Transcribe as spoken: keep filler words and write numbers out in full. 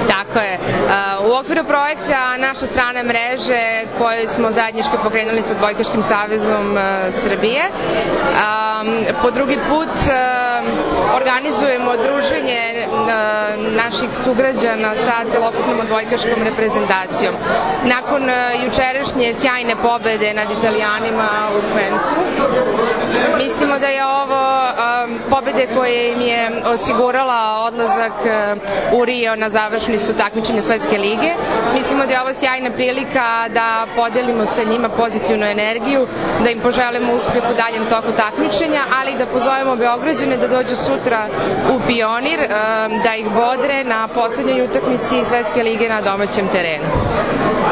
Tako je. U okviru projekta naša strana mreže koju smo zajednički pokrenuli sa Odbojkaškim savezom Srbije, po drugi put organizujemo druženje naših sugrađana sa celokupnom odbojkaškom reprezentacijom. Nakon jučerašnje sjajne pobede nad Italijanima u Spensu, mislimo da je ovo pobede koje im je osigurala odlazak u Rio na završnicu takmičenja Svetske lige. Mislimo da je ovo sjajna prilika da podelimo sa njima pozitivnu energiju, da im poželimo uspeh u daljem toku takmičenja, ali da pozovemo Beograđane da dođu sutra u Pionir, da ih bodre na poslednjoj utakmici Svetske lige na domaćem terenu.